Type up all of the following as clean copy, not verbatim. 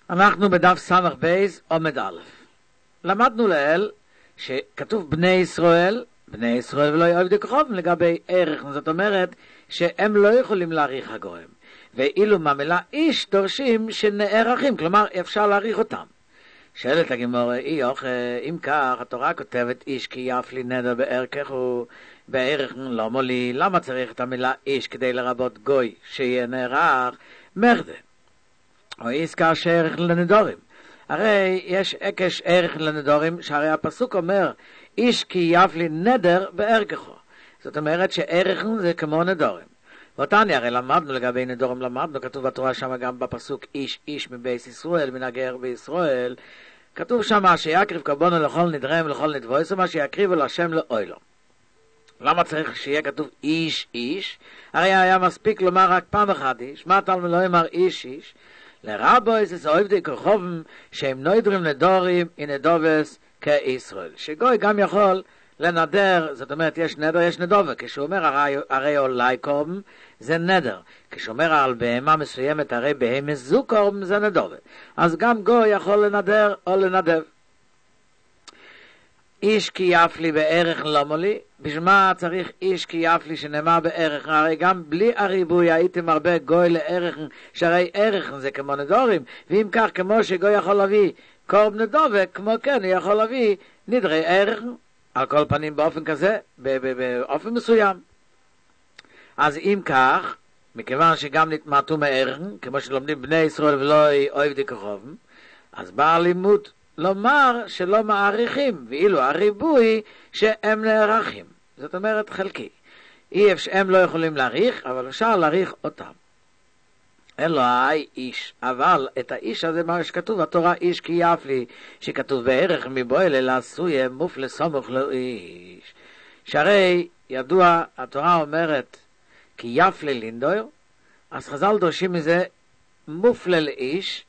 אנחנו בדף סמך בייס עומד א'. למדנו לאל שכתוב בני ישראל ולא יעבדי כוכבים לגבי ערך, זאת אומרת שהם לא יכולים להעריך הגויים, ואילו מהמילה איש דורשים שנערכים, כלומר אפשר להעריך אותם. שואלת הגמרא, אם כך התורה כותבת איש כי יפלי נדר בערכך ובערך לא מולי, למה צריך את המילה איש כדי לרבות גוי שיהיה נערך מחדה? או יזכר שערך לנדורים, הרי יש עקש ערך לנדורים, שהרי הפסוק אומר איש כי יפלי נדר בערכך, זאת אומרת שערך זה כמו נדורים. ואותני הרי למדנו לגבי נדורים, כתוב בתורה שם גם בפסוק איש מבית ישראל, מן הגר בישראל, כתוב שם שיקריב קורבנו לכל נדרם ולכל נדבויס, ומה שיקריבו להשם לאוילו. למה צריך שיהיה כתוב איש? הרי היה מספיק לומר רק פעם אחת איש. מה תלמוד לא אמר איש? לרבויס זה עובדי כוכבים שהם נדרים נדורים ינדובס כישראל, שגוי גם יכול לנדר, זאת אומרת יש נדר יש נדובר, כשהוא אומר הרי אולי קורבן זה נדר, כשהוא אומר על בהמה מסוימת הרי בהמה זו קורבן זה נדובר, אז גם גוי יכול לנדר או לנדב. איש כי יפלי בערך לא מולי, בשמה צריך איש כי יפלי שנאמר בערך, הרי גם בלי הריבוי הייתם הרבה גוי לערך, שהרי ערך זה כמו נדורים, ואם כך כמו שגוי יכול להביא קורבן נדובר, כמו כן הוא יכול להביא נדרי ערך, על כל פנים באופן כזה, באופן מסוים. אז אם כך, מכיוון שגם נתמעטו מערך, כמו שלומדים בני ישראל ולא עובדי כוכבים, אז בא הלימוד לומר שלא מעריכים, ואילו הריבוי שהם נערכים. זאת אומרת חלקי. הם לא יכולים להעריך, אבל אפשר להעריך אותם. אלוהי איש, אבל את האיש הזה מה שכתוב, התורה איש כי יפלי, שכתוב בערך מבועל אלא עשוי מופלה סמוך לאיש. שהרי ידוע, התורה אומרת כי יפלי לינדויר, אז חז"ל דורשים מזה מופלה לאיש,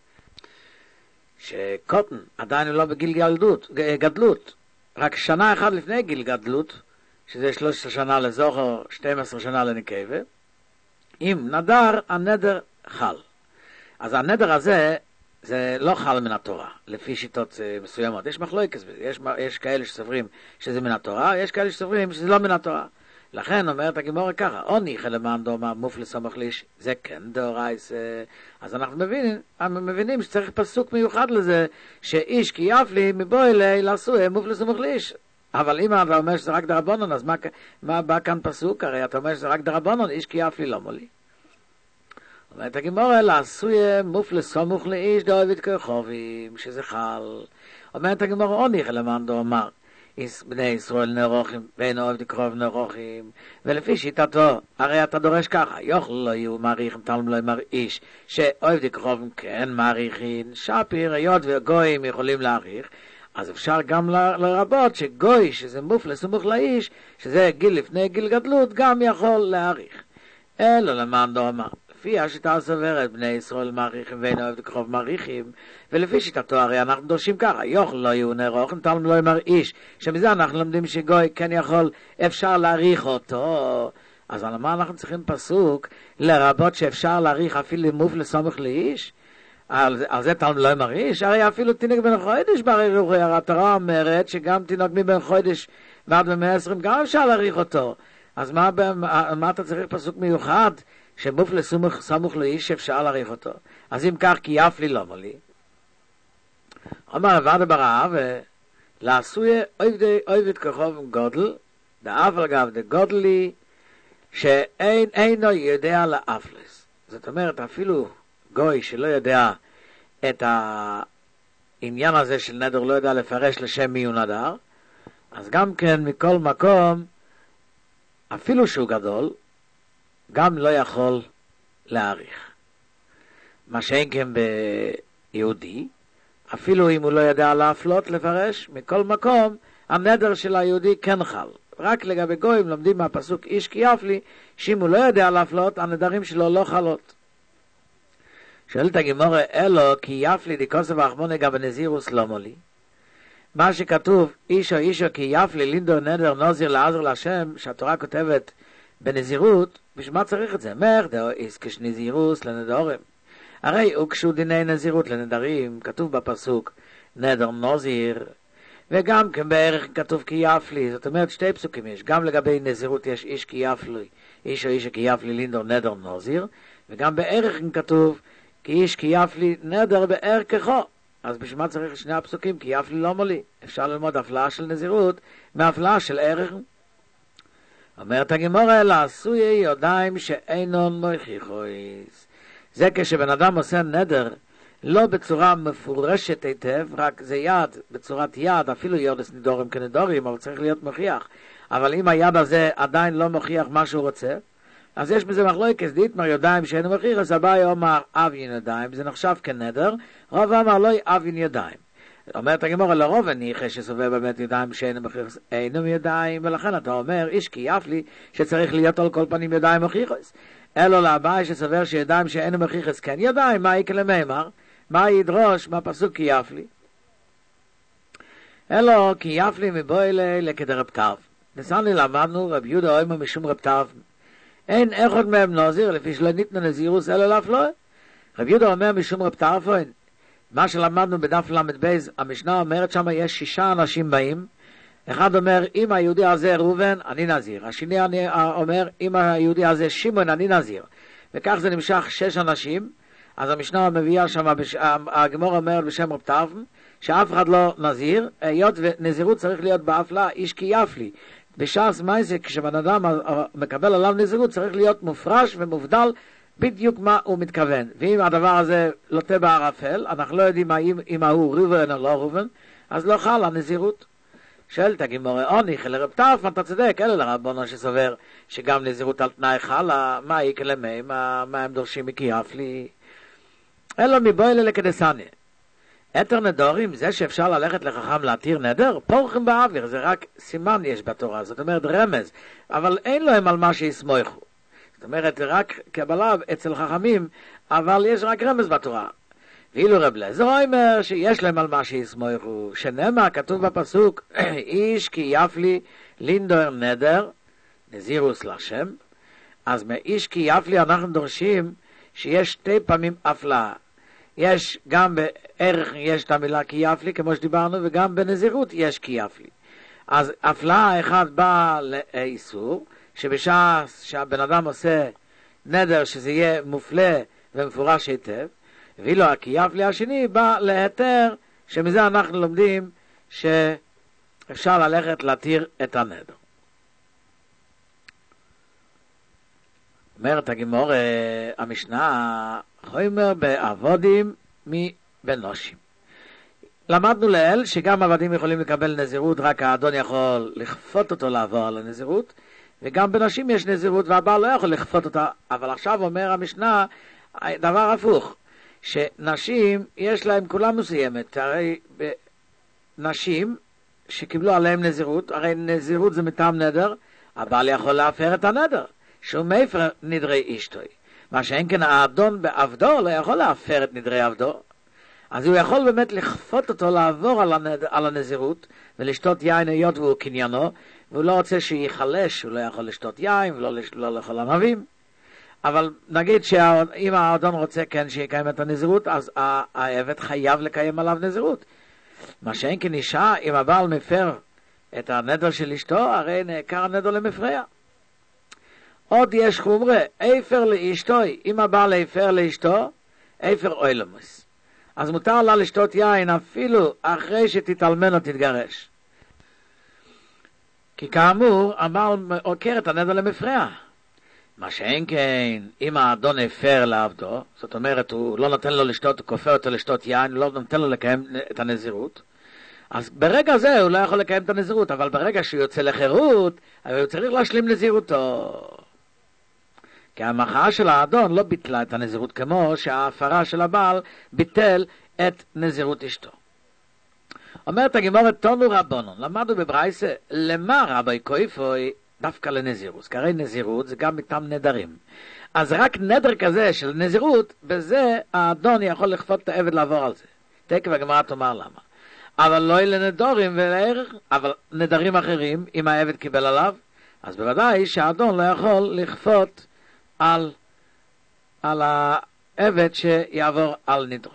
שקוטן עדיין לא בגיל גדלות, רק שנה אחת לפני גיל גדלות, שזה 13 שנה לזוכר, 12 שנה לנקבה, אם נדר הנדר חל. אז הנדר הזה זה לא חל מן התורה, לפי שיטות מסוימות. יש מחלוקת, יש כאלה שסוברים שזה מן התורה, יש כאלה שסוברים שזה לא מן התורה. לכן אומרת הגמרא ככה, עוני חלמאן דומה מופלה סמוך לאיש, זה כן דאורייתא. אז אנחנו מבינים שצריך פסוק מיוחד לזה, שאיש כי יפלי מבועל לעשוי מופלה סמוך לאיש. אבל אם אתה אומר שזה רק דרבנן, אז מה בא כאן פסוק? הרי אתה אומר שזה רק דרבנן, איש כי יפלי לא מולי. אומרת הגמרא, לעשוי מופלה סמוך לאיש דעבד כוכבים, שזה חל. אומרת הגמרא, עוני חלמאן דאמר, בני ישראל נערוכים, ואין עובדי כוכבים נערוכים, ולפי שיטתו, הרי אתה דורש ככה, יוכל לא יהיו מעריכים, תלמוד לא יאמר איש, שעובדי כוכבים כן מעריכים, שפיר, היות וגויים יכולים להעריך, אז אפשר גם לרבות שגוי, שזה מופלה סמוך לאיש, שזה גיל לפני גיל גדלות, גם יכול להעריך. אלא למען דאמר, לפי השיטה הסוברת, בני ישראל מעריכים ואין עובדי כוכבים מעריכים, ולפי שיטתו הרי אנחנו דורשים ככה, יוכל לא יהיו נערוכים, תלמוד לא יאמר איש, שמזה אנחנו לומדים שגוי כן יכול, אפשר להעריך אותו. אז על מה אנחנו צריכים פסוק לרבות שאפשר להעריך אפילו מופלה סמוך לאיש? על זה תלמוד לא יאמר איש? הרי אפילו תינוק בן חודש בעריך, התורה אומרת שגם תינוק מבן חודש ועד ב-120 גם אפשר להעריך אותו. אז מה אתה צריך פסוק מיוחד שמופלה סמוך לאיש אפשר להעריך אותו? אז אם כך כי יפלי לא מולי, אומר עבד ברעב, לעשוי עובד כוכבים גודל, דאף אגב דגודלי, שאינו יודע לאפלס. זאת אומרת, אפילו גוי שלא יודע את העניין הזה של נדר, לא יודע לפרש לשם מי הוא נדר, אז גם כן מכל מקום, אפילו שהוא גדול, גם לא יכול להעריך. מה שאין כן ביהודי, אפילו אם הוא לא יודע להפלות, לפרש, מכל מקום, הנדר של היהודי כן חל. רק לגבי גויים לומדים מהפסוק איש כי יפלי, שאם הוא לא יודע להפלות, הנדרים שלו לא חלות. שואלת הגמרא, אלו כי יפלי דקוסף האחמוני גם בנזירוס לא מולי. מה שכתוב, אישו כי יפלי לינדו נדר נוזיר לעזר להשם, שהתורה כותבת בנזירות, בשביל מה צריך את זה? מר דאו איסקש נזירוס לנדורם. הרי הוקשו דיני נזירות לנדרים, כתוב בפסוק נדר נוזיר, וגם כן בערך כתוב כי יפלי, זאת אומרת שתי פסוקים יש, גם לגבי נזירות יש איש כי יפלי, איש או איש כי יפלי לינדור נדר נוזיר, וגם בערך כתוב כי איש כי יפלי נדר בערככו. אז בשביל מה צריך שני הפסוקים? כי יפלי לא מולי. אפשר ללמוד הפלאה של נזירות מהפלאה של ערך. אומרת הגמרא, אלא עשוי ידיים שאינון מוכיחויס. זה כשבן אדם עושה נדר, לא בצורה מפורשת היטב, רק זה יד, בצורת יד, אפילו יודס נדורים כנדורים, אבל צריך להיות מוכיח. אבל אם היד הזה עדיין לא מוכיח מה שהוא רוצה, אז יש בזה מחלוקת, דיתמר ידיים שאינו מוכיח, אז אביי אומר אבין ידיים, זה נחשב כנדר, רב אמר לא אבין ידיים. אומרת הגמרא, לרוב הניחא שסובב באמת ידיים שאינו מוכיח, אינו ידיים, ולכן אתה אומר, איש כי יפלי, שצריך להיות על כל פנים ידיים מוכיחס. אלו לאביי שסובר שידיים שאינו מוכיחס כן ידיים, מה יקלה מימר? מה ידרוש מהפסוק כי יפלי? אלו כי יפלי מבוילה לכדר רב טרף. נסענו למדנו רב יהודה אוימו משום רב טרף. אין אחד מהם נזיר, לפי שלא ניתנו נזירוס אלא להפלואה. רב יהודה אומר משום רב טרפון, מה שלמדנו בדף ל"ב, המשנה אומרת שם יש 6 אנשים באים, אחד אומר אם היהודי הזה ראובן אני נזיר, השני אומר אם היהודי הזה שמעון אני נזיר, וכך זה נמשך 6 אנשים. אז המשנה מביאה שם, הגמרא אומרת בשם רב טרפון, שאף אחד לא נזיר, היות ונזירות צריך להיות בהפלאה, איש כי יפלי. בש"ס מייסה, כשבן אדם מקבל עליו נזירות, צריך להיות מופרש ומובדל בדיוק מה הוא מתכוון. ואם הדבר הזה לוטה בערפל, אנחנו לא יודעים אם הוא ראובן או לא ראובן, אז לא חל הנזירות. שואלת הגמרא, עוניך לרב טרפון, אתה צודק, אלה לרבנו שסובר שגם נזירות על תנאי חלה, מה יקלה מהם, מה הם דורשים מכי יפלי? אלו מבוילה לכדסניה. אתר נדורים, זה שאפשר ללכת לחכם להתיר נדר, פורחים באוויר, זה רק סימן יש בתורה, זאת אומרת רמז, אבל אין להם על מה שיסמוכו. זאת אומרת, זה רק קבלה אצל חכמים, אבל יש רק רמז בתורה. ואילו רב אליעזר אומר שיש להם על מה שיסמוכו, שנאמר, כתוב בפסוק, איש כי יפלי לינדור נדר, נזירוס לשם, אז מאיש כי יפלי אנחנו דורשים שיש 2 פעמים הפלאה. יש גם בערך יש את המילה כי יפלי, כמו שדיברנו, וגם בנזירות יש כי יפלי. אז הפלאה אחד באה לאיסור, שבשעה שהבן אדם עושה נדר שזה יהיה מופלא ומפורש היטב, ואילו הכי יפלי השני בא להתר, שמזה אנחנו לומדים שאפשר ללכת להתיר את הנדר. אומרת הגמרא, המשנה, חומר בעבודים מבנושים. למדנו לאל שגם עבדים יכולים לקבל נזירות, רק האדון יכול לכפות אותו לעבור על הנזירות, וגם בנשים יש נזירות והבעל לא יכול לכפות אותה, אבל עכשיו אומר המשנה דבר הפוך, שנשים יש להם כולה מסוימת, הרי נשים שקיבלו עליהם נזירות, הרי נזירות זה מטעם נדר, הבעל יכול להפר את הנדר, שהוא מפר נדרי אשתוי. מה שאין כן האדון בעבדו לא יכול להפר את נדרי עבדו, אז הוא יכול באמת לכפות אותו לעבור על הנזירות ולשתות יין היות והוא קניינו, והוא לא רוצה שיחלש, הוא לא יכול לשתות יין ולא לאכול ענבים. אבל נגיד שאם האדון רוצה כן שיקיים את הנזירות, אז העבד חייב לקיים עליו נזירות. מה שאין כן אישה, אם הבעל מפר את הנדר של אשתו, הרי נעקר הנדר למפרע. עוד יש חומרה, איפר לאשתו, אם הבעל איפר לאשתו, איפר אוילמוס. אז מותר לה לשתות יין אפילו אחרי שתתאלמן או תתגרש. כי כאמור, הבעל עוקר את הנדר למפרע. מה שאין כן, אם האדון הפר לעבדו, זאת אומרת, הוא לא נותן לו לשתות, הוא כופה אותו לשתות יין, הוא לא נותן לו לקיים את הנזירות, אז ברגע זה הוא לא יכול לקיים את הנזירות, אבל ברגע שהוא יוצא לחירות, הוא צריך להשלים נזירותו. כי המחאה של האדון לא ביטלה את הנזירות, כמו שההפרה של הבעל ביטל את נזירות אשתו. אומרת הגמרא, תנו רבונון, למדו בברייסה, למה רבי כויפוי דווקא לנזירות? כי הרי נזירות זה גם מטעם נדרים. אז רק נדר כזה של נזירות, בזה האדון יכול לכפות את העבד לעבור על זה. תקף הגמרא תאמר למה. אבל לא לנדורים ולערך, אבל נדרים אחרים, אם העבד קיבל עליו, אז בוודאי שהאדון לא יכול לכפות על עבד שיעבור על נדרו.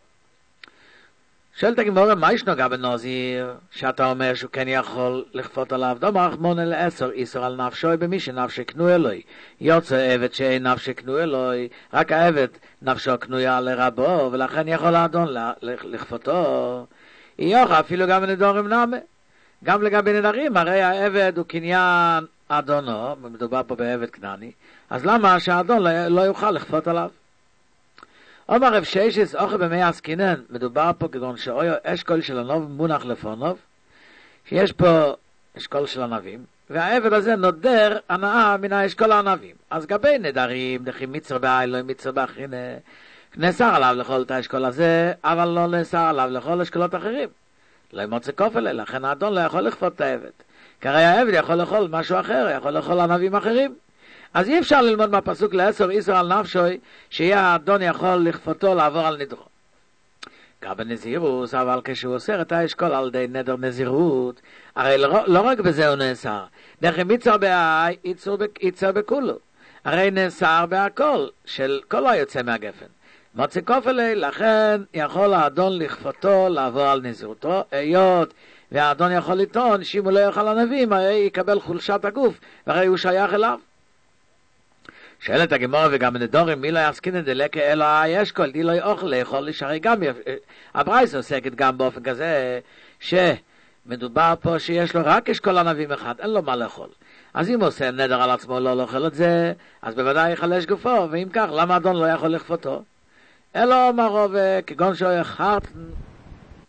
שואלת הגמרא, מה יש נוגע בנזיר, שאתה אומר שהוא כן יכול לכפות עליו? דאמר רחמנא לאסור איסור על נפשו במי שנפשו קנוי אלוהי. יוצא עבד שאין נפשו קנוי אלוהי, רק העבד נפשו קנויה לרבו, ולכן יכול האדון לכפותו. יוכל אפילו גם בנדורים נאמה. גם לגבי נדרים, הרי העבד הוא קניין אדונו, מדובר פה בעבד כנעני, אז למה שהאדון לא יוכל לכפות עליו? אומר רב שיישס, אוכל במי עסקינן, מדובר פה כגון שאויו אשכול של הנוב מונח לפונוב, שיש פה אשכול של הנבים, והעבד הזה נודר הנאה מן האשכול הענבים. אז גבי נדרים, דכי מצר באלוהים, מצר באחינה, נאסר עליו לאכול את האשכול הזה, אבל לא נאסר עליו לאכול אשכולות אחרים. לא ימוצא כופל, לכן האדון לא יכול לכפות את העבד. כי הרי העבד יכול לאכול משהו אחר, יכול לאכול ענבים אחרים. אז אי אפשר ללמוד מהפסוק לאסור איסור על נפשוי, שיהיה האדון יכול לכפותו לעבור על נדרו. גם בנזירות, אבל כשהוא אוסר את האשכול על ידי נדר נזירות, הרי לא רק בזה הוא נאסר. דכי מצר באי, יצר בכולו. הרי נאסר בהכל, של כל היוצא מהגפן. מוצא כופלי, לכן יכול האדון לכפותו לעבור על נזירותו, היות והאדון יכול לטעון שאם הוא לא יאכל ענבים, הרי יקבל חולשת הגוף, והרי הוא שייך אליו. שאלת הגמרא, וגם בנדורים, מי לא יעסקינן דלקה אלא האשכול, די לא יאכל לאכול, שהרי גם הברייתא עוסקת גם באופן כזה, שמדובר פה שיש לו רק אשכול ענבים אחד, אין לו מה לאכול. אז אם הוא עושה נדר על עצמו לא לאכול את זה, אז בוודאי יחלש גופו, ואם כך, למה האדון לא יכול לכפותו? אלא אמרו, וכגון שהוא יחרט